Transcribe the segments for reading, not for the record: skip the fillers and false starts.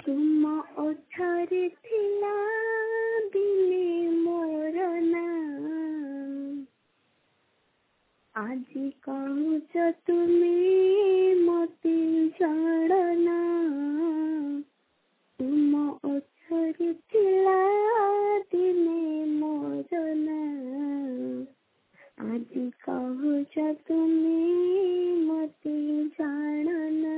तुम ओठरे थिला दिने मोर नाम आजी कहूच तुम्हें मते जाना तुम ओठरे थिला दिने मोर नाम आजी कहूच तुम्हें मते जाना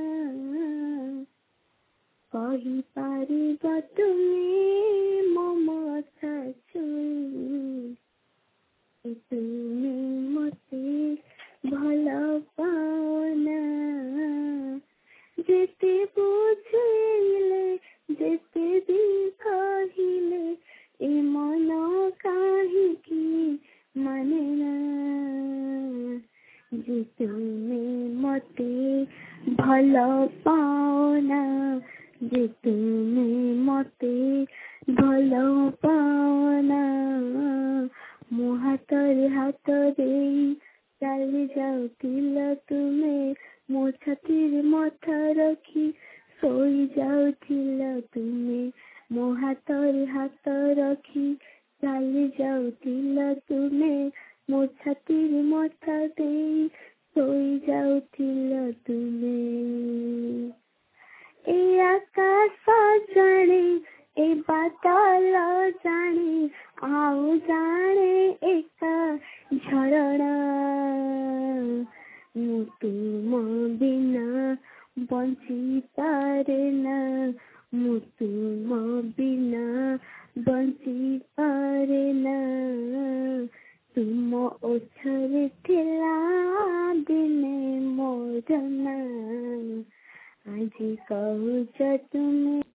कही पारिब तुम्हें ममता छुई तुम्हें मते भल पाना जेते बुझेले जेते भी कहिले ए मन काहिकी माने ना जे तुम्हें मते भल पाना जे तुम्हें मते भल पाना मो हाथरे हाथ दे चली जाउथिल तुमे मो छातीरे मथा रखी सोई जाउथिल तुमे मो हाथरे हाथ रखी चली जाउथिल तुमे मो छातीरे मथा दे सोई जाउथिल तुमे ए आकाश जाने ए बादल जाने आउ जाने एक झरणा मु तुम बिना बंची पारे ना मु तुम बिना बंची पारे ना तुम ओठरे थिला दिने मोर नाम आजी कहूच तुम्हें